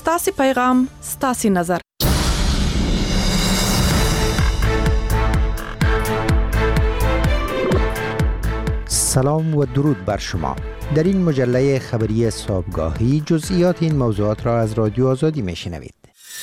ستاسي پیغام، ستاسي نظر. سلام و درود بر شما. در این مجله خبری صبحگاهی جزئیات این موضوعات را از رادیو آزادی میشنوید.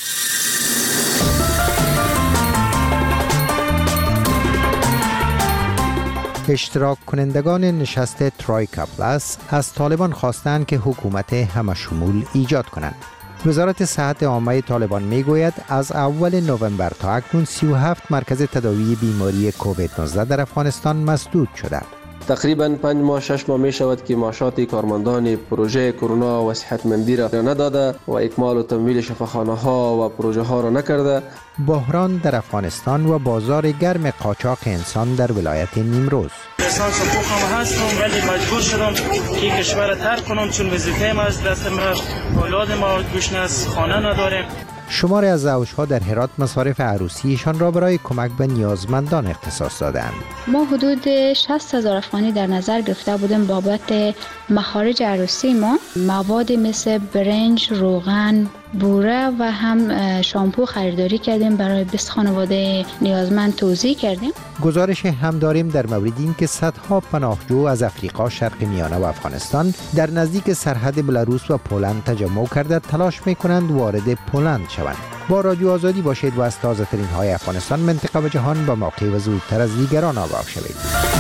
اشتراک کنندگان نشست ترویکا پلاس از طالبان خواستند که حکومت همشمول ایجاد کنند. وزارت صحت عامه طالبان میگوید از اول نوامبر تا اکنون 37 مرکز تداوی بیماری کووید 19 در افغانستان مسدود شده. تقریباً 5-6 ماه می شود که معاشات کارمندان پروژه کرونا و صحتمندی را نداده و اکمال و تمویل شفاخانه ها و پروژه ها را نکرده. بحران در افغانستان و بازار گرم قاچاق انسان در ولایت نیمروز. احساس حقوقم هستم ولی مجبور شدم که کشور ترک کنم چون وظیفه‌ام از دستم رفت. اولاد ما گشنه خانه نداریم. شماری از زوجها در هرات مصارف عروسیشان را برای کمک به نیازمندان اختصاص دادند. ما حدود 60,000 افغانی در نظر گرفته بودیم بابت مخارج عروسی ما. مواد مثل برنج، روغن، بوره و هم شامپو خریداری کردیم برای 20 خانواده نیازمند توزیع کردیم. گزارش هم داریم در مورد این که صدها پناهجو از افریقا، شرق میانه و افغانستان در نزدیک سرحد بلاروس و پولند تجمع کرده تلاش میکنند وارد پولند شوند. با رادیو آزادی باشید و از تازه ترین های افغانستان، منطقه و جهان با موقع و زودتر از دیگران آگاه شوید.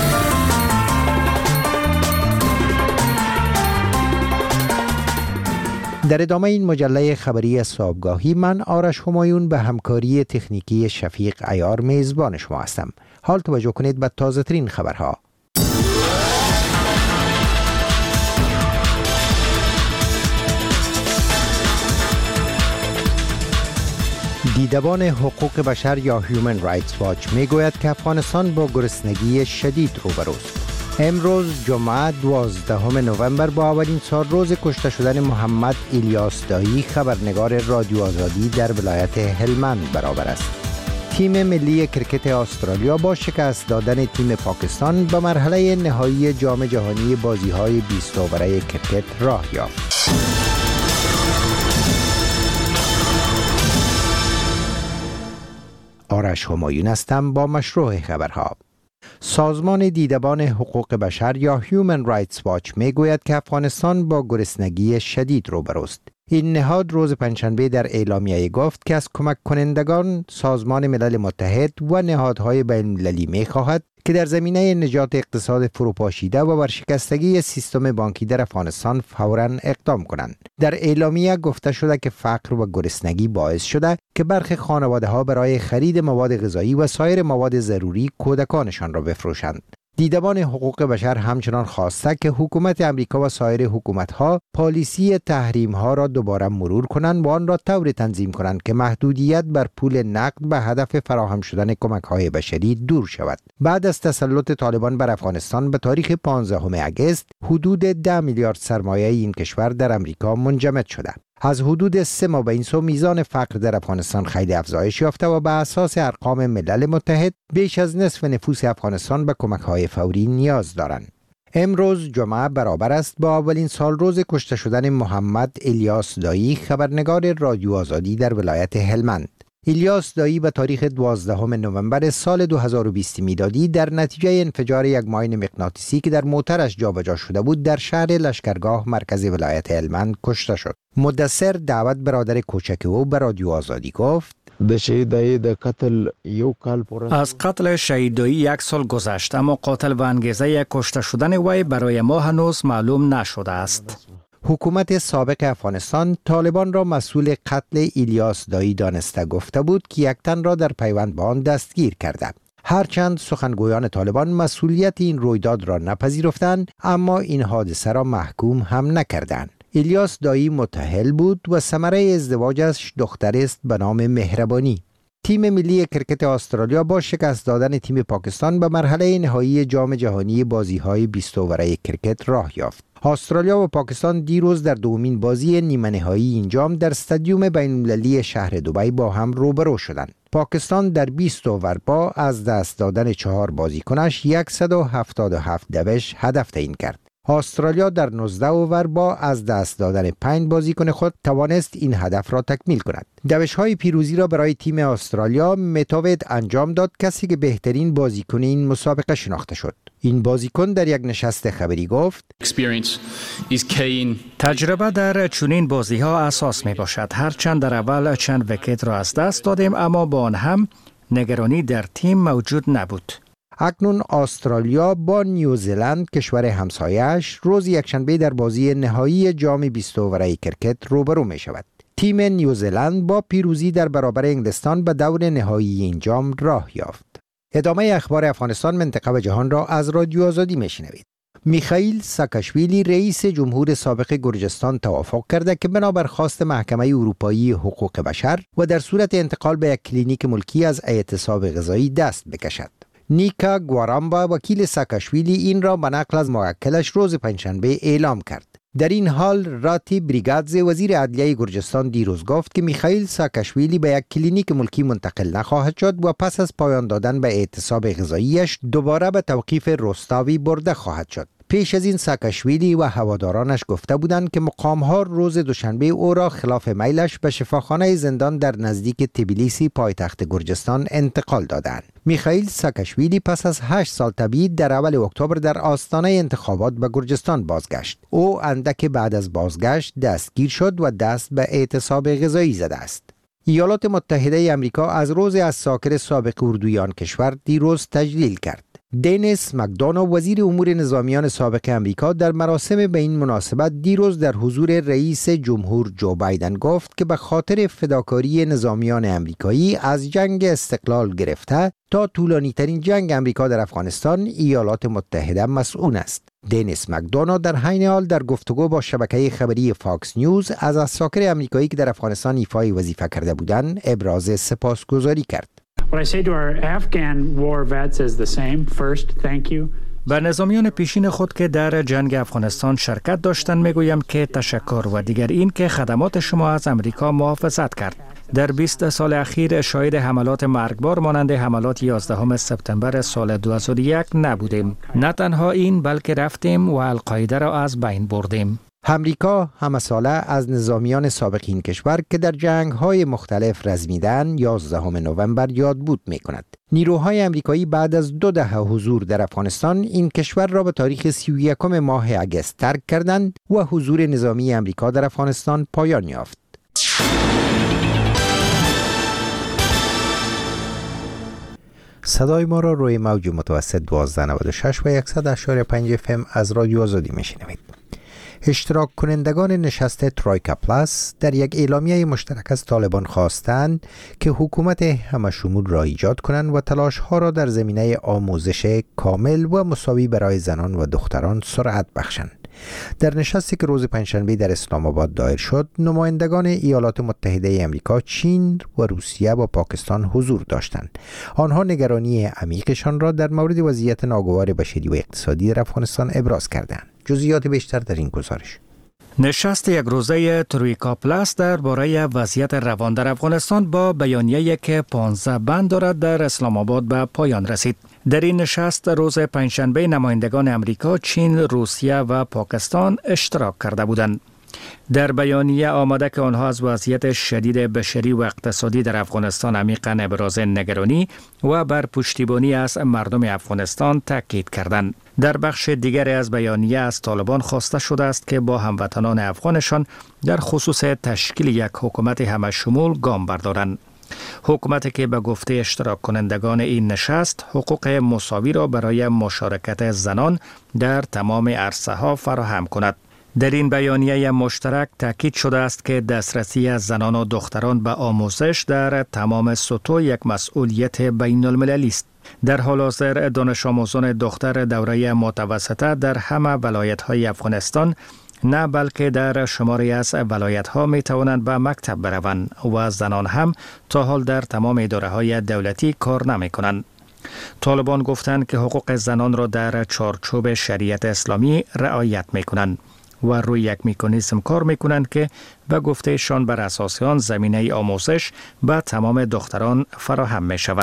در ادامه این مجله خبری صبحگاهی من آرش همایون به همکاری تکنیکی شفیق عیار میزبان شما هستم. حال توجه کنید به تازه ترین خبرها. دیدبان حقوق بشر یا هیومن رایتس واچ میگوید که افغانستان با گرسنگی شدید روبروست. امروز جمعه 12 نوامبر با اولین سالروز کشته شدن محمد الیاس دایی، خبرنگار رادیو آزادی در ولایت هلمند برابر است. تیم ملی کرکت استرالیا با شکست دادن تیم پاکستان به مرحله نهایی جام جهانی بازی‌های 20 اوره کرکت راه یافت. آرش همایون هستم با مشروع خبرها. سازمان دیدبان حقوق بشر یا هیومن رایتس واچ میگوید که افغانستان با گرسنگی شدید روبروست. این نهاد روز پنجشنبه در اعلامیه گفت که از کمک کنندگان سازمان ملل متحد و نهادهای بین المللی میخواهد که در زمینه نجات اقتصاد فروپاشیده و ورشکستگی سیستم بانکی در افغانستان فوراً اقدام کنند. در اعلامیه گفته شده که فقر و گرسنگی باعث شده که برخی خانواده‌ها برای خرید مواد غذایی و سایر مواد ضروری کودکانشان را بفروشند. دیدبان حقوق بشر همچنان خواسته که حکومت امریکا و سایر حکومت‌ها پالیسی تحریم‌ها را دوباره مرور کنند و آن را طوری تنظیم کنند که محدودیت بر پول نقد به هدف فراهم شدن کمک‌های بشری دور شود. بعد از تسلط طالبان بر افغانستان به تاریخ 15 اگست حدود 10 میلیارد سرمایه این کشور در امریکا منجمد شده. از حدود 3 ماه به این سو میزان فقر در افغانستان خیلی افزایش یافته و به اساس ارقام ملل متحد بیش از نصف نفوس افغانستان به کمک‌های فوری نیاز دارند. امروز جمعه برابر است با اولین سالروز کشته شدن محمد الیاس دایی، خبرنگار رادیو آزادی در ولایت هلمند. الیاس دایی به تاریخ 12 نوامبر سال 2020 میلادی در نتیجه انفجار یک ماین مغناطیسی که در موترش جابجا شده بود در شهر لشکرگاه مرکز ولایت هلمند کشته شد. مدثر دعوت برادر کوچک او به رادیو آزادی گفت: از قتل شهید دایی 1 سال گذشت، اما قاتل و انگیزه کشته شدن وی برای ما هنوز معلوم نشده است. حکومت سابق افغانستان طالبان را مسئول قتل الیاس دایی دانسته گفته بود که یک تن را در پیوند با آن دستگیر کرده. هرچند سخنگویان طالبان مسئولیت این رویداد را نپذیرفتند، اما این حادثه را محکوم هم نکردند. الیاس دایی متأهل بود و ثمره ازدواجش دختری است به نام مهربانی. تیم ملی کرکت استرالیا با شکست دادن تیم پاکستان به مرحله نهایی جام جهانی بازی‌های 20 اوره کرکت راه یافت. استرالیا و پاکستان دیروز در دومین بازی نیمه نهایی این جام در استادیوم بین‌المللی شهر دبی با هم روبرو شدند. پاکستان در 20 اوور با از دست دادن 4 بازیکنش 177 دوش هدف تعیین کرد. استرالیا در 19 اوور با از دست دادن 5 بازیکن خود توانست این هدف را تکمیل کند. دوش‌های پیروزی را برای تیم استرالیا متاوید انجام داد، کسی که بهترین بازیکن این مسابقه شناخته شد. این بازیکن در یک نشست خبری گفت: تجربه در چنین بازی‌ها اساس می‌باشد. هرچند در اول چند ویکت را از دست دادیم، اما با آن هم نگرانی در تیم موجود نبود. اکنون استرالیا با نیوزلند کشور همسایه‌اش روز یکشنبه در بازی نهایی جام 20 اووره کرکت روبرو می شود. تیم نیوزلند با پیروزی در برابر انگلستان به دور نهایی این جام راه یافت. ادامه اخبار افغانستان، منطقه و جهان را از رادیو آزادی میشنوید. میخائیل ساکاشویلی رئیس جمهور سابق گرجستان توافق کرده که بنابر خواست محکمه اروپایی حقوق بشر و در صورت انتقال به یک کلینیک ملکی از اعتصاب غذایی دست بکشد. نیکا گوارامبا وکیل ساکاشویلی این را به نقل از موکلش روز پنجشنبه اعلام کرد. در این حال راتی بریگادزه وزیر عدلیه گرجستان دیروز گفت که میخائیل ساکاشویلی به یک کلینیک ملکی منتقل نخواهد شد و پس از پایان دادن به اعتصاب غذاییش دوباره به توقیف روستاوی برده خواهد شد. پیش از این ساکاشویلی و هوادارانش گفته بودند که مقام‌ها روز دوشنبه او را خلاف میلش به شفاخانه زندان در نزدیک تبلیسی پایتخت گرجستان انتقال دادند. میخائیل ساکاشویلی پس از 8 سال تبعید در اول اکتبر در آستانه انتخابات به گرجستان بازگشت. او اندک بعد از بازگشت دستگیر شد و دست به اعتصاب غذایی زده است. ایالات متحده آمریکا از روز عساکر سابق اردویان کشور دیروز تجلیل کرد. دینیس مکدونو وزیر امور نظامیان سابق امریکا در مراسم به این مناسبت دیروز در حضور رئیس جمهور جو بایدن گفت که به خاطر فداکاری نظامیان امریکایی از جنگ استقلال گرفته تا طولانی ترین جنگ امریکا در افغانستان ایالات متحده مسئول است. دینیس مکدونو در حین حال در گفتگو با شبکه خبری فاکس نیوز از عساکر امریکایی که در افغانستان ایفای وظیفه کرده بودند ابراز سپاسگزاری کرد. What I say to our Afghan war vets is the same. First, thank you. به نظامیان پیشین خود که در جنگ افغانستان شرکت داشتند میگویم که تشکر و دیگر این که خدمات شما از امریکا محافظت کرد. در 20 سال اخیر شاهد حملات مرگبار مانند حملات 11 سپتامبر سال 2001 نبودیم. نه تنها این بلکه رفتیم و القاعده را از بین بردیم. امریکا همه ساله از نظامیان سابق این کشور که در جنگ‌های مختلف رزمیدن 11 نوامبر یاد بود می‌کند. نیروهای امریکایی بعد از 2 دهه حضور در افغانستان این کشور را به تاریخ 31 ماه اگست ترک کردند و حضور نظامی امریکا در افغانستان پایان یافت. صدای ما را روی موج متوسط 1296 و 100.5 FM از رادیو آزادی میشنوید. اشتراک کنندگان نشست ترویکا پلاس در یک اعلامیه مشترک از طالبان خواستند که حکومت همه‌شمول را ایجاد کنند و تلاش‌ها را در زمینه آموزش کامل و مساوی برای زنان و دختران سرعت بخشند. در نشستی که روز پنجشنبه در اسلام آباد دایر شد، نمایندگان ایالات متحده آمریکا، چین و روسیه و پاکستان حضور داشتند. آنها نگرانی عمیقشان را در مورد وضعیت ناگوار بشری و اقتصادی در افغانستان ابراز کردند. جزئیات بیشتر در این گزارش. نشست یک روزه ترویکا پلاس درباره وضعیت روان در افغانستان با بیانیه‌ای که 15 بند دارد در اسلام آباد به پایان رسید. در این نشست روز پنجشنبه نمایندگان امریکا، چین، روسیه و پاکستان اشتراک کرده بودند. در بیانیه آمده که آنها از وضعیت شدید بشری و اقتصادی در افغانستان عمیقاً ابراز نگرانی و بر پشتیبانی از مردم افغانستان تاکید کردند. در بخش دیگری از بیانیه از طالبان خواسته شده است که با هموطنان افغانشان در خصوص تشکیل یک حکومت همه‌شمول گام بردارند. حکومتی که به گفته اشتراک کنندگان این نشست حقوق مساوی را برای مشارکت زنان در تمام عرصه‌ها فراهم کند. در این بیانیه مشترک تاکید شده است که دسترسی از زنان و دختران به آموزش در تمام سطوح یک مسئولیت بین المللی است. در حال حاضر دانش آموزان دختر دوره متوسطه در همه ولایت‌های افغانستان نه بلکه در شماری از ولایت‌ها می توانند به مکتب بروند و زنان هم تا حال در تمام اداره‌های دولتی کار نمی کنند. طالبان گفتند که حقوق زنان را در چارچوب شریعت اسلامی رعایت می کنند و روی یک مکانیزم کار می کنند که به گفتهشان بر اساس آن زمینه آموزش به تمام دختران فراهم می شود.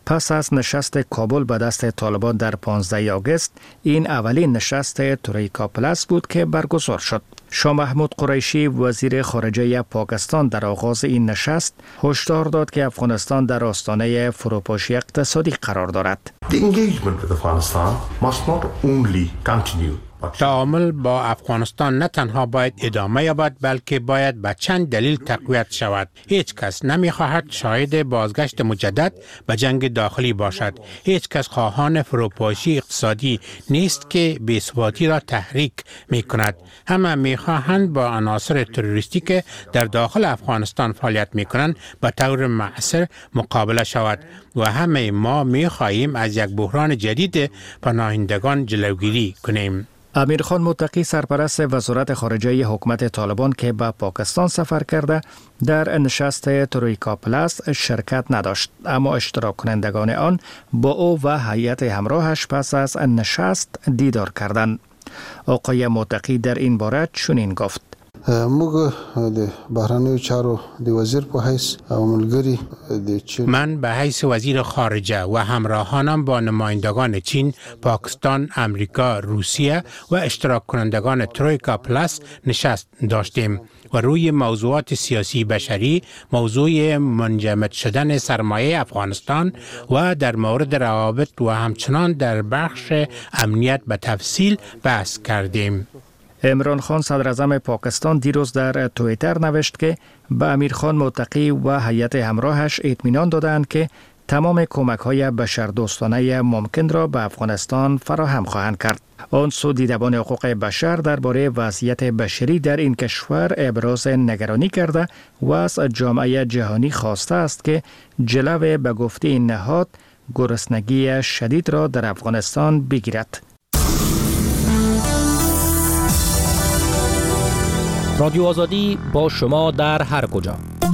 پس از نشست کابل به دست طالبان در 15 آگوست، این اولین نشست توریکا پلاس بود که برگزار شد. شاه محمود قریشی وزیر خارجه پاکستان در آغاز این نشست هشدار داد که افغانستان در آستانه فروپاشی اقتصادی قرار دارد. The engagement with Afghanistan must not only continue. تعامل با افغانستان نه تنها باید ادامه یابد بلکه باید به چند دلیل تقویت شود. هیچ کس نمی‌خواهد شاهد بازگشت مجدد به جنگ داخلی باشد. هیچ کس خواهان فروپاشی اقتصادی نیست که بی‌ثباتی را تحریک می‌کند. همه می‌خواهند با عناصر تروریستی که در داخل افغانستان فعالیت می‌کنند به طور مؤثر مقابله شود و همه ما می‌خواهیم از یک بحران جدید پناهندگان جلوگیری کنیم. امیرخان متقی سرپرست وزارت خارجه حکومت طالبان که به پاکستان سفر کرده در نشست توریکا پلاس شرکت نداشت، اما اشتراک کنندگان آن با او و هیئت همراهش پس از نشست دیدار کردند. آقای متقی در این باره چنین گفت: من به حیث وزیر خارجه و همراهانم با نمایندگان چین، پاکستان، امریکا، روسیه و اشتراک کنندگان ترویکا پلاس نشست داشتیم و روی موضوعات سیاسی بشری، موضوع منجمد شدن سرمایه افغانستان و در مورد روابط و همچنان در بخش امنیت به تفصیل بحث کردیم. عمران خان صدراعظم پاکستان دیروز در توییتر نوشت که به امیرخان متقی و هیئت همراهش اطمینان دادند که تمام کمک‌های بشردوستانه ممکن را به افغانستان فراهم خواهند کرد. آن سو دیدبان حقوق بشر درباره وضعیت بشری در این کشور ابراز نگرانی کرده و از جامعه جهانی خواسته است که جلو به گفته این نهاد گرسنگی شدید را در افغانستان بگیرد. رادیو آزادی با شما در هر کجا.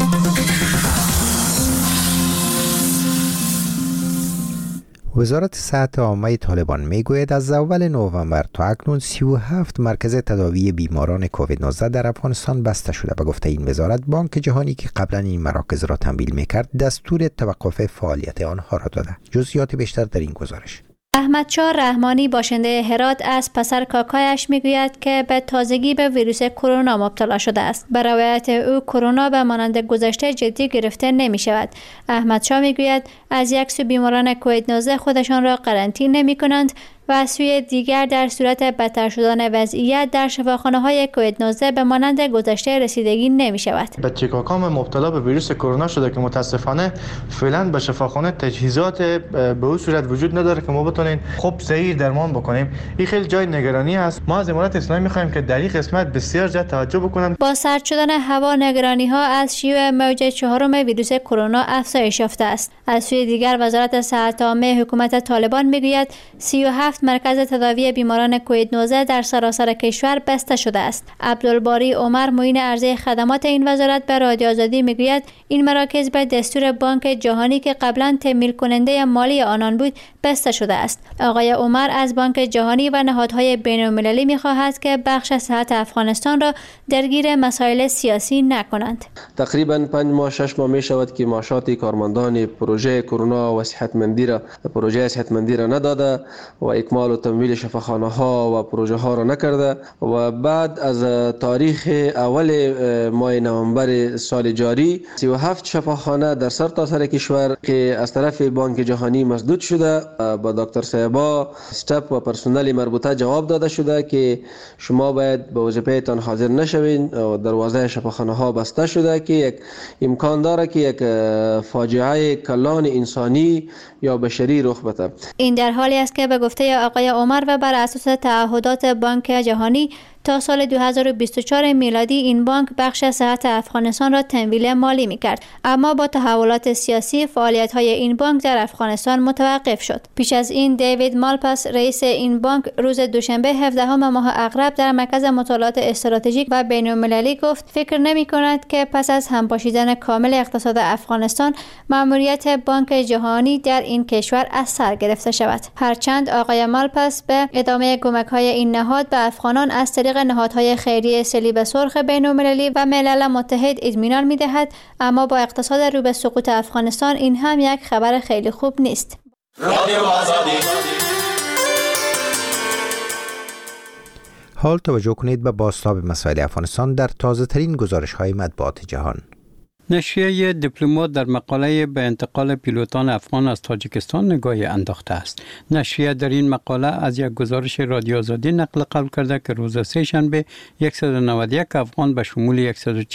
وزارت صحت عامه طالبان میگوید از اول نوامبر تا اکنون 37 مرکز تداوی بیماران کووید 19 در افغانستان بسته شده. به گفته این وزارت، بانک جهانی که قبلا این مراکز را تمویل میکرد دستور توقف فعالیت آنها را داده. جزئیات بیشتر در این گزارش. احمدشاه رحمانی باشنده هرات از پسر کاکایش میگوید که به تازگی به ویروس کرونا مبتلا شده است. به روایت او کرونا به مانند گذشته جدی گرفته نمی شود. احمدشاه میگوید از یک سو بیماران کووید 19 خودشان را قرنطین نمی کنند و از سوی دیگر در صورت بدتر شدن وضعیت در شفاخانه‌های کووید 19 به مانند گذشته رسیدگی نمی شود. بچه کاکام مبتلا به ویروس کرونا شده که متاسفانه فعلا به شفاخانه تجهیزات به اون صورت وجود نداره که ما بتونیم خوب صحیح درمان بکنیم. این خیلی جای نگرانی است. ما از امارات اسلامی می‌خوایم که در این قسمت بسیار زیاد توجه بکنند. با سرد شدن هوا نگرانی‌ها از شیوع موج چهارم ویروس کرونا افزایش یافته است. از سوی دیگر وزارت صحت عامه حکومت طالبان میگوید 37 مرکز تداوی بیماران کووید 19 در سراسر کشور بسته شده است. عبدالباری عمر معین عرضه خدمات این وزارت به رادیو آزادی میگوید این مراکز به دستور بانک جهانی که قبلا تمویل کننده مالی آنان بود بسته شده است. آقای عمر از بانک جهانی و نهادهای بین‌المللی می‌خواهد که بخش صحت افغانستان را درگیر مسائل سیاسی نکنند. تقریبا 5 ماه 6 ماه می‌شود که معاشات کارمندان پروژه کرونا و صحتمندی را نداده و اکمال و تمویل شفاخانه‌ها و پروژه ها را نکرده و بعد از تاریخ اول ماه نوامبر سال جاری 37 شفاخانه در سرتاسر کشور که از طرف بانک جهانی مسدود شده، با دکتر صاحبا استاف و پرسنل مربوطه جواب داده شده که شما باید به وظیفه‌تان حاضر نشوین و دروازه شفاخانه ها بسته شده که یک امکان داره که یک فاجعه کلان انسانی یا بشری رخ بده. این در حالی است که به گفته آقای عمر و بر اساس تعهدات بانک جهانی تا سال 2024 میلادی این بانک بخش صحت افغانستان را تمویل مالی می‌کرد، اما با تحولات سیاسی فعالیت‌های این بانک در افغانستان متوقف شد. پیش از این دیوید مالپاس رئیس این بانک روز دوشنبه 17 ماه اغرب در مرکز مطالعات استراتژیک و بین‌المللی گفت فکر نمی‌کند که پس از همپاشیدن کامل اقتصاد افغانستان مأموریت بانک جهانی در این کشور از سر گرفته شود. هرچند آقای مالپاس به ادامه کمک‌های این نهاد به افغانان از طریق طریق نهادهای خیریه صلیب سرخ بین‌المللی و ملل متحد اطمینان می‌دهد، اما با اقتصاد رو به سقوط افغانستان این هم یک خبر خیلی خوب نیست. حال توجه کنید به بازتاب مسائل افغانستان در تازه ترین گزارش های مطبوعات جهان. نشریه دیپلمات در مقاله به انتقال پیلوتان افغان از تاجیکستان نگاهی انداخته است. نشریه در این مقاله از یک گزارش رادیو آزادی نقل قول کرده که روز سه شنبه 191 افغان به شمول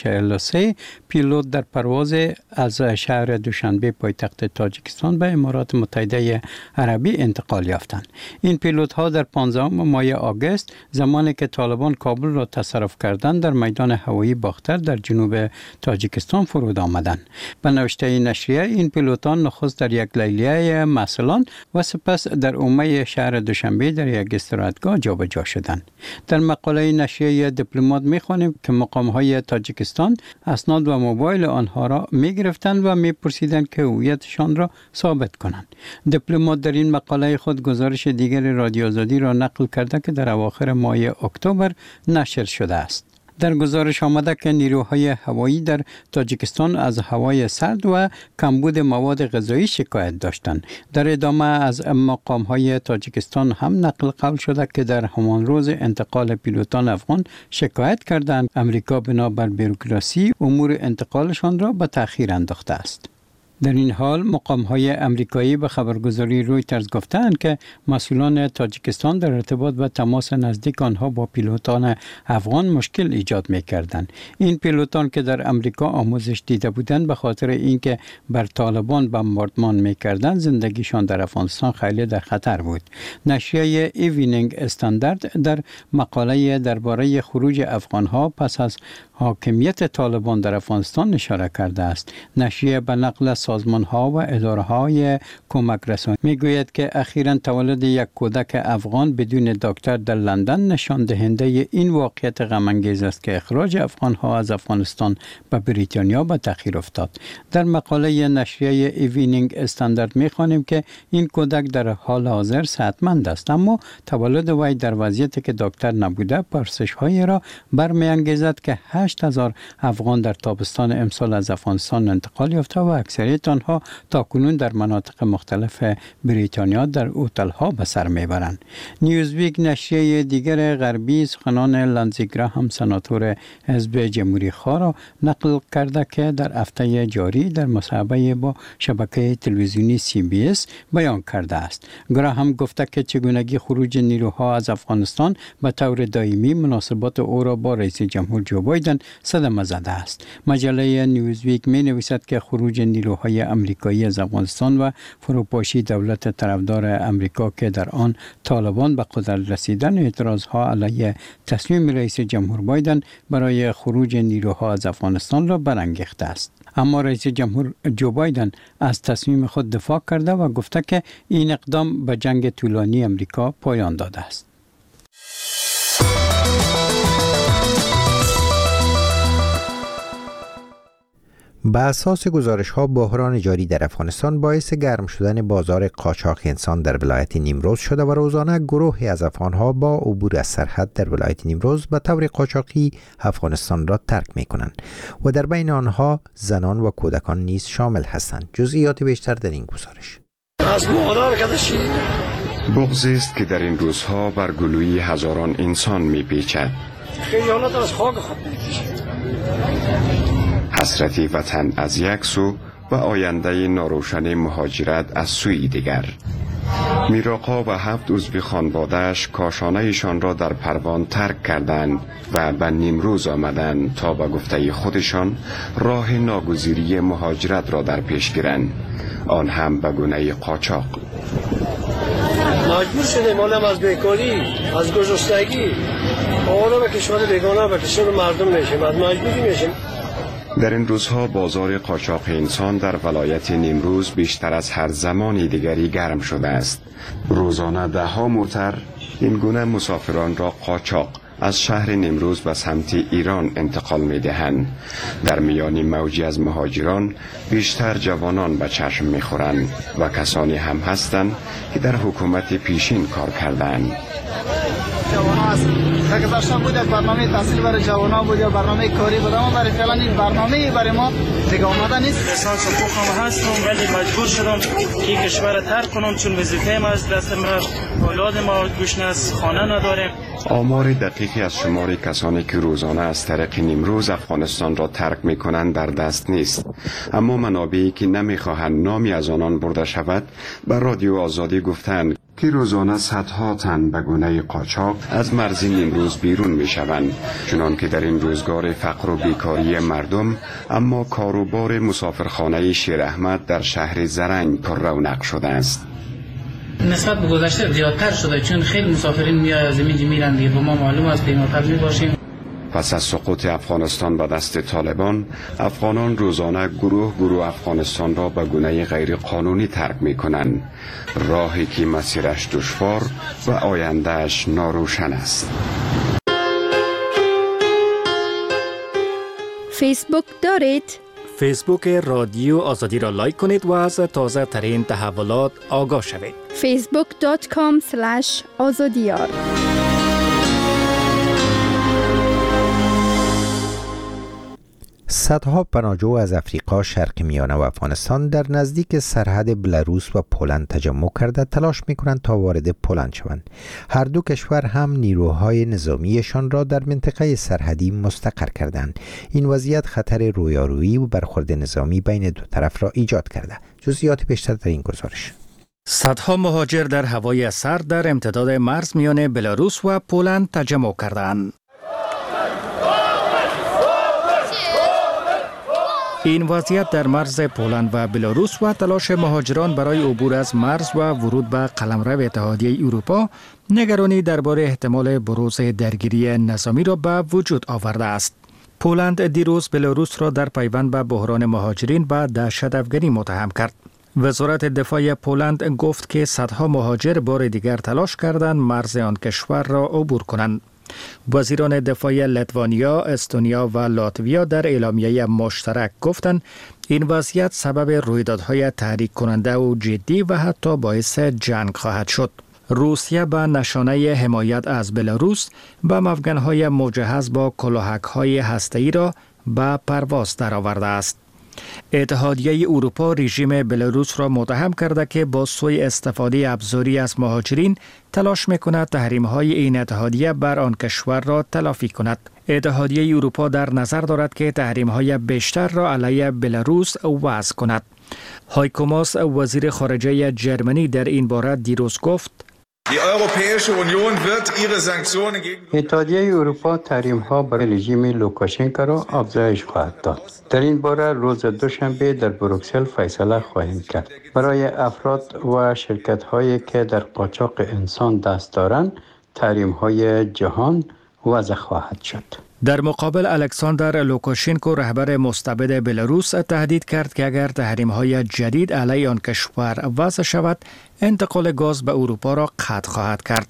143 پیلوت در پرواز از شهر دوشنبه پایتخت تاجیکستان به امارات متحده عربی انتقال یافتند. این پیلوت ها در 15 ماه آگوست زمانی که طالبان کابل را تصرف کردند در میدان هوایی باختر در جنوب تاجیکستان فرود آمدند. به نوشته نشریه این پیلوتان نخست در یک لیلیه مسلان و سپس در عمه شهر دوشنبه در یک استراحتگاه جابجا شدند. در مقاله نشریه دیپلمات می‌خوانیم که مقام‌های تاجیکستان اسناد و موبایل آنها را می‌گرفتند و می‌پرسیدند که هویتشان را ثابت کنند. دیپلمات در این مقاله خود گزارش دیگر رادیو آزادی را نقل کرده که در اواخر ماه اکتبر نشر شده است. در گزارش آمده که نیروهای هوایی در تاجیکستان از هوای سرد و کمبود مواد غذایی شکایت داشتند. در ادامه از مقام‌های تاجیکستان هم نقل قول شده که در همان روز انتقال پیلوتان افغان شکایت کردند امریکا بنابر بروکراسی امور انتقالشان را به تأخیر انداخته است. در این حال مقام‌های امریکایی به خبرگزاری رویترز گفتند که مسئولان تاجیکستان در ارتباط و تماس نزدیک آنها با پیلوتان افغان مشکل ایجاد می‌کردند. این پیلوتان که در امریکا آموزش دیده بودند به خاطر اینکه بر طالبان بمباردمان می‌کردند زندگیشان در افغانستان خیلی در خطر بود. نشریه ایوینینگ استاندارد در مقاله درباره خروج افغان‌ها پس از حاکمیت طالبان در افغانستان اشاره کرده است. نشریه به نقل سازمان‌ها و اداره‌های کمک رسانی می‌گوید که اخیراً تولد یک کودک افغان بدون دکتر در لندن نشان دهنده این واقعیت غم‌انگیز است که اخراج افغان‌ها از افغانستان به بریتانیا به تأخیر افتاد. در مقاله نشریه ایوینینگ استاندارد می‌خوانیم که این کودک در حال حاضر صحتمند است، اما تولد وی در وضعیتی که دکتر نبوده پرسش‌هایی را برمی‌انگیزد که 8000 افغان در تابستان امسال از افغانستان انتقال یافته و اکثریت آنها تاکنون در مناطق مختلف بریتانیا در هتل‌ها به سر میبرند. نیوزویک نشریه دیگر غربی سخنان لندزی گراهام سناتور حزب جمهوری خواه را نقل کرده که در هفته جاری در مصاحبه با شبکه تلویزیونی CBS بیان کرده است. گراهام گفته که چگونگی خروج نیروها از افغانستان به طور دائمی مناسبات او را با رئیس جمهور جو بایدن صدمه زده است. مجله نیوزویک می نویسد که خروج نیروهای امریکایی از افغانستان و فروپاشی دولت طرفدار امریکا که در آن طالبان به قدرت رسیدن اعتراضها علیه تصمیم رئیس جمهور بایدن برای خروج نیروها از افغانستان را برانگیخته است. اما رئیس جمهور جو بایدن از تصمیم خود دفاع کرده و گفته که این اقدام به جنگ طولانی امریکا پایان داده است. به اساس گزارش‌ها بحران جاری در افغانستان باعث گرم شدن بازار قاچاق انسان در ولایت نیمروز شده و روزانه گروهی از افغان‌ها با عبور از سرحد در ولایت نیمروز به طور قاچاقی افغانستان را ترک می‌کنند و در بین آنها زنان و کودکان نیز شامل هستند. جزئیات بیشتر در این گزارش. بغضی است که در این روزها بر گلوی هزاران انسان می‌پیچد. خیانت از خاک خود می‌کشد. حسرت وطن از یک سو و آینده ناروشن مهاجرت از سوی دیگر. میراقا و 7 عضو خانواده‌اش کاشانه‌شان را در پروان ترک کردند و به نیمروز آمدند تا به گفته خودشان راه ناگزیری مهاجرت را در پیش گیرند، آن هم به گونه قاچاق. مجبور شدیم آنم از بیکاری، از گرسنگی، آنها به کشور بیگانه به کشور مردم میشیم، از مجبوری میشیم. در این روزها بازار قاچاق انسان در ولایت نیمروز بیشتر از هر زمانی دیگری گرم شده است. روزانه 10 موتر این گونه مسافران را قاچاق از شهر نیمروز به سمت ایران انتقال می دهند. در میان موجی از مهاجران بیشتر جوانان به چشم می خورند و کسانی هم هستند که در حکومت پیشین کار کردند. در گذشته بود یک برنامه تحصیل برای جوانان بود یا برنامه کاری بود، اما برای فعلا این برنامه برای ما دیگه آمده نیست. لیسانس حقوق هم هستم ولی مجبور شدم که کشور ترک کنم چون وظیفه‌ام از دست میره. اولاد ما گوشناس خانه نداریم. آمار دقیقی از شمار کسانی که روزانه از طریق نیمروز افغانستان را ترک می کنند در دست نیست، اما منابعی که نمیخواهند نامی از آنان برده شود بر رادیو آزادی گفتند که روزانه صدها تن به گونه قاچاق از مرز نیمروز بیرون می شوند، چنان که در این روزگار فقر و بیکاری مردم اما کاروبار مسافرخانه شیر احمد در شهر زرنگ پر رونق شده است. نسبت به گذشته زیادتر شده چون خیلی مسافرین میاد از اینجا میرن دیگه، به ما معلوم است که ما می باشیم. پس از سقوط افغانستان به دست طالبان، افغانان روزانه گروه افغانستان را به گونه غیر قانونی ترک می کنند، راهی که مسیرش دشوار و آیندهش ناروشن است. فیسبوک دارید؟ فیسبوک رادیو آزادی را لایک کنید و از تازه ترین تحولات آگاه شوید. facebook.com/azadiyar صدها پناهجو از افریقا، شرق میانه و افغانستان در نزدیک سرحد بلاروس و پولند تجمع کرده تلاش میکنند تا وارد پولند شوند. هر دو کشور هم نیروهای نظامیشان را در منطقه سرحدی مستقر کردند. این وضعیت خطر رویارویی و برخورد نظامی بین دو طرف را ایجاد کرده. جزئیات بیشتر در این گزارش. صدها مهاجر در هوای سرد در امتداد مرز میان بلاروس و پولند تجمع کردند. این وضعیت در مرز پولند و بلاروس و تلاش مهاجران برای عبور از مرز و ورود به قلمرو اتحادیه اروپا نگرانی درباره احتمال بروز درگیری نظامی را به وجود آورده است. پولند دیروز بلاروس را در پیوند به بحران مهاجرین و دهشت افکنی متهم کرد. وزارت دفاع پولند گفت که صدها مهاجر بار دیگر تلاش کردند مرز آن کشور را عبور کنند. وزیران دفاع لیتوانیا، استونیا و لاتویا در اعلامیه مشترک گفتند این وضعیت سبب رویدادهای تحریک کننده و جدی و حتی باعث جنگ خواهد شد. روسیه به نشانه حمایت از بلاروس به مفگنهای مجهز با کلاهک‌های هسته‌ای را به پرواز درآورده است. اتحادیه اروپا رژیم بلاروس را متهم کرده که با سوء استفاده ابزاری از مهاجرین تلاش می‌کند تحریم‌های این اتحادیه بر آن کشور را تلافی کند. اتحادیه اروپا در نظر دارد که تحریم‌های بیشتر را علیه بلاروس وضع کند. هایکو ماس وزیر خارجه جرمنی در این باره دیروز گفت اتحادیه اروپا تحریم‌ها برای رژیم لوکاشنکو را افزایش خواهد داد. در این باره روز دوشنبه در بروکسل فیصله خواهیم کرد. برای افراد و شرکت‌هایی که در قاچاق انسان دست دارند، تحریم‌های جهان وضع خواهد شد. در مقابل الکساندر لوکاشنکو رهبر مستبد بلاروس تهدید کرد که اگر تحریم‌های جدید علیه آن کشور وضع شود، انتقال گاز به اروپا را قطع خواهد کرد.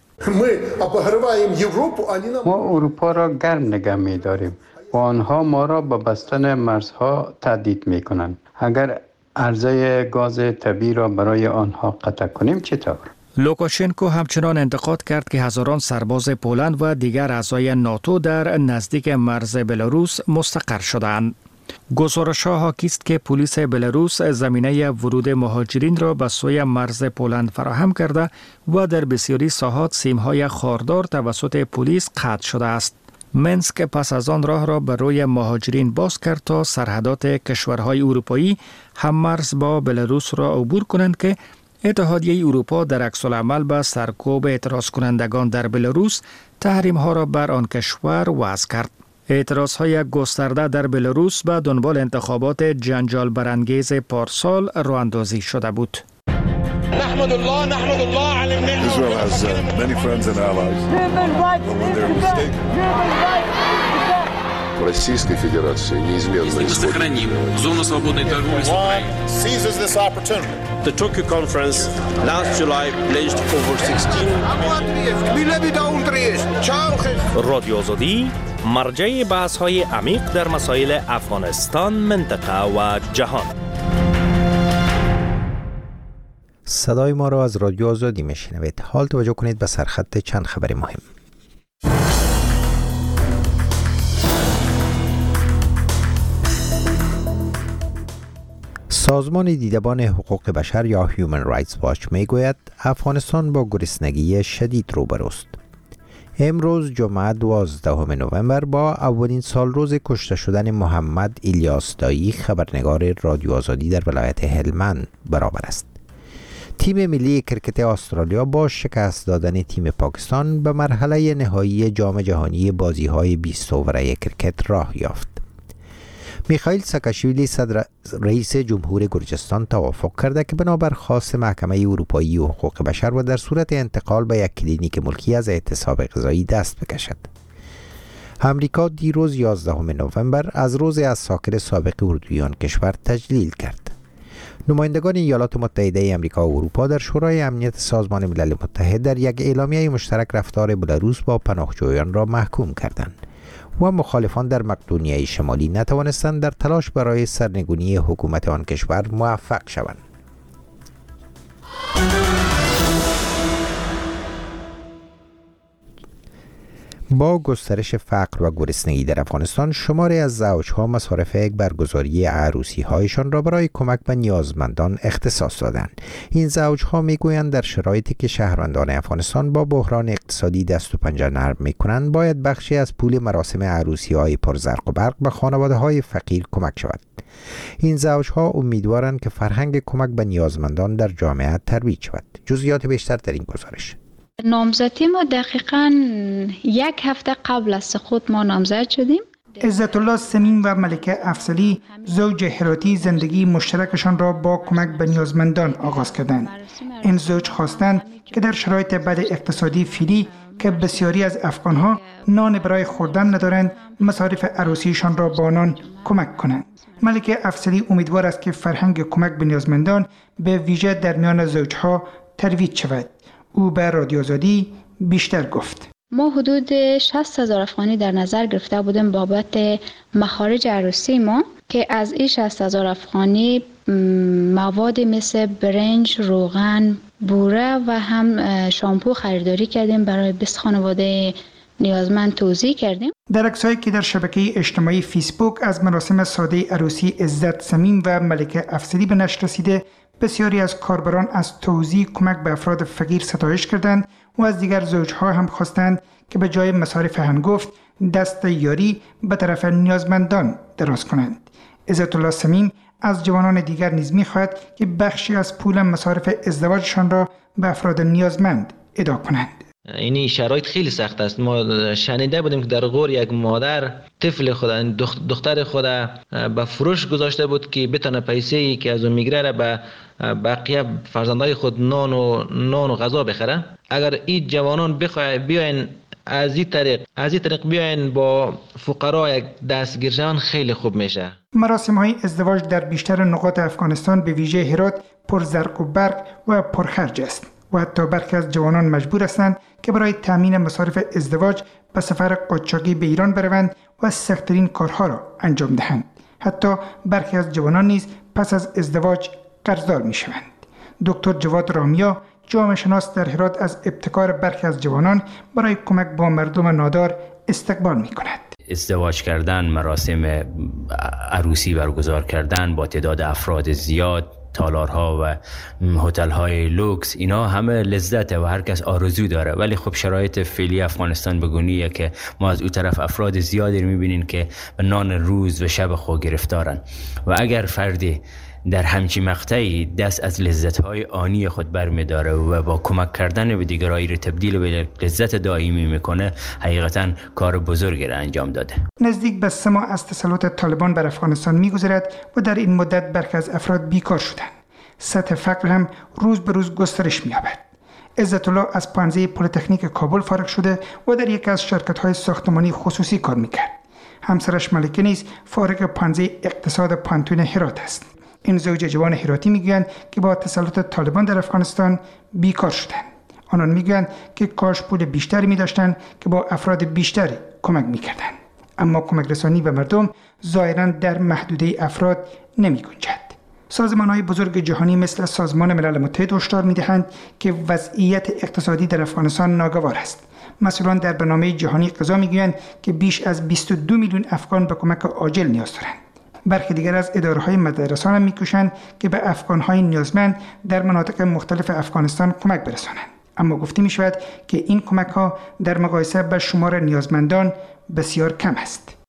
ما اروپا را گرم نگه می‌داریم و آنها ما را به بستن مرزها تهدید می‌کنند. اگر عرضه گاز طبیعی را برای آنها قطع کنیم چطور؟ لوکاشنکو همچنان انتقاد کرد که هزاران سرباز پولند و دیگر اعضای ناتو در نزدیک مرز بلاروس مستقر شدند. گزارش‌ها حاکی است که پلیس بلاروس زمینه ورود مهاجرین را به سوی مرز پولند فراهم کرده و در بسیاری ساحات سیم‌های خاردار توسط پلیس قطع شده است. منسک پس از آن راه را بر روی مهاجرین باز کرد تا سرحدات کشورهای اروپایی هم مرز با بلاروس را عبور کنند که اتحادیه اروپا در عکس‌العمل به سرکوب اعتراض کنندگان در بلاروس تحریم‌ها را بر آن کشور وضع کرد. اعتراض‌های گسترده در بلاروس به دنبال انتخابات جنجال برانگیز پارسال راه‌اندازی شده بود. نحمد الله على النعمة. Israel has many friends and allies. When they're mistaken. Российской Федерации неизменно сохраним зону свободной торговли с Украиной. Seizes this opportunity. The Tokyo conference last July pledged over 16 رادیو آزادی مرجع بحث‌های عمیق در مسائل افغانستان، منطقه و جهان. صدای ما را از رادیو آزادی میشنوید. حال توجه کنید به سرخط چند خبر مهم. سازمان دیدبان حقوق بشر یا هیومن رایتس واچ میگوید افغانستان با گرسنگی شدید روبروست. امروز جمعه 12 نوامبر با اولین سالروز کشته شدن محمد الیاس دایی خبرنگار رادیو آزادی در ولایت هلمند برابر است. تیم ملی کرکت استرالیا با شکست دادن تیم پاکستان به مرحله نهایی جام جهانی بازی‌های 20 اووره کرکت راه یافت. میخائیل ساکاشویلی صدر رئیس جمهور گرجستان توافق کرده که بنابر خواست محکمه اروپایی حقوق بشر و در صورت انتقال به یک کلینیک ملکی از اعتصاب غذایی دست بکشد. امریکا دیروز 11 نوامبر از روز عساکر سابق اردویان کشور تجلیل کرد. نمایندگان ایالات متحده امریکا و اروپا در شورای امنیت سازمان ملل متحد در یک اعلامیه مشترک رفتار بلاروس با پناهجویان را محکوم کردند و مخالفان در مقدونیه شمالی نتوانستند در تلاش برای سرنگونی حکومت آن کشور موفق شوند. با گسترش فقر و گرسنگی در افغانستان، شماری از زوجها مصارف برگزاری عروسی هایشان را برای کمک به نیازمندان اختصاص دادند. این زوجها میگویند در شرایطی که شهروندان افغانستان با بحران اقتصادی دست و پنجه نرم میکنند، باید بخشی از پول مراسم عروسی های پرزرق و برق به خانواده های فقیر کمک شود. این زوجها امیدوارند که فرهنگ کمک به نیازمندان در جامعه ترویج شود. جزئیات بیشتر در این گزارش. نامزدی ما دقیقاً 1 هفته قبل از سقوط ما نامزد شدیم. عزت الله سمین و ملکه افضلی زوج هراتی زندگی مشترکشان را با کمک به نیازمندان آغاز کردند. این زوج خواستند که در شرایط بد اقتصادی فعلی که بسیاری از افغانها نان برای خوردن ندارند، مصارف عروسیشان را با آنان کمک کنند. ملکه افضلی امیدوار است که فرهنگ کمک به نیازمندان به ویژه در میان زوجها ترویج شود. او به رادیو آزادی بیشتر گفت. ما حدود 60,000 افغانی در نظر گرفته بودیم بابت مخارج عروسی ما که از این 60,000 افغانی مواد مثل برنج، روغن، بوره و هم شامپو خریداری کردیم برای 20 خانواده نیازمند توزیع کردیم. در عکسایی که در شبکه اجتماعی فیسبوک از مراسم ساده عروسی عزت سمین و ملکه افضلی به نشر رسیده، بسیاری از کاربران از توزیع کمک به افراد فقیر ستایش کردند و از دیگر زوجها هم خواستند که به جای مصارف هنگفت دست یاری به طرف نیازمندان دراز کنند. عزت الله سمین از جوانان دیگر نیز می‌خواهد که بخشی از پول مصارف ازدواجشان را به افراد نیازمند ادا کنند. این شرایط خیلی سخت است. ما شنیده بودیم که در غور یک مادر طفل خود، دختر خود به فروش گذاشته بود که بتونه پیسه‌ای که از اون میگیره را به بقیه فرزندای خود نان و غذا بخره. اگر این جوانان بخواهند بیاین از این طریق بیاین با فقرا یک دستگیر شون، خیلی خوب میشه. مراسم‌های ازدواج در بیشتر نقاط افغانستان به ویژه هرات پر زرق و برق و پرخرج است و حتی برخی از جوانان مجبور هستند که برای تامین مصارف ازدواج به سفر قاچاقی به ایران بروند و سخت‌ترین کارها را انجام دهند. حتی برخی از جوانان نیز پس از ازدواج قرضدار می‌شوند. دکتر جواد رامیا، جامعه شناس در هرات، از ابتکار برخی از جوانان برای کمک با مردم نادار استقبال می‌کند. ازدواج کردن، مراسم عروسی برگزار کردن با تعداد افراد زیاد، تالارها و هتل‌های لوکس، اینا همه لذته و هر کس آرزو داره، ولی خب شرایط فعلی افغانستان بگونیه که ما از اون طرف افراد زیادی می‌بینیم که به نان روز و شب خود گرفتارن و اگر فردی در همچین مقطعی دست از لذت‌های آنی خود برمی‌داره و با کمک کردن به دیگرانی رو تبدیل به لذت دائمی میکنه، حقیقتاً کار بزرگی را انجام داده. نزدیک به 3 ماه از تسلط طالبان بر افغانستان می‌گذرد و در این مدت برخی از افراد بیکار شدند. سطح فقر هم روز به روز گسترش می‌یابد. عزت الله از پانزه پلی‌تکنیک کابل فارغ شده و در یکی از شرکت‌های ساختمانی خصوصی کار می‌کرد. همسرش ملکه نیز فارغ پانزه اقتصاد پانتون هرات است. این زوج جوان هراتی میگویند که با تسلط طالبان در افغانستان بیکار شدند. آنان میگویند که کاش پول بیشتری می‌داشتند که با افراد بیشتری کمک می‌کردند، اما کمک رسانی به مردم ظاهراً در محدوده افراد نمی‌گنجد. سازمان‌های بزرگ جهانی مثل سازمان ملل متحد هشدار می‌دهند که وضعیت اقتصادی در افغانستان ناگوار است. مسئولان در برنامه جهانی غذا می‌گویند که بیش از 22 میلیون افغان به کمک عاجل نیاز دارند. برخی دیگر از اداره‌های مددرسان هم می‌کوشند که به افغان‌های نیازمند در مناطق مختلف افغانستان کمک برسانند. اما گفته می‌شود که این کمک‌ها در مقایسه با شمار نیازمندان بسیار کم است.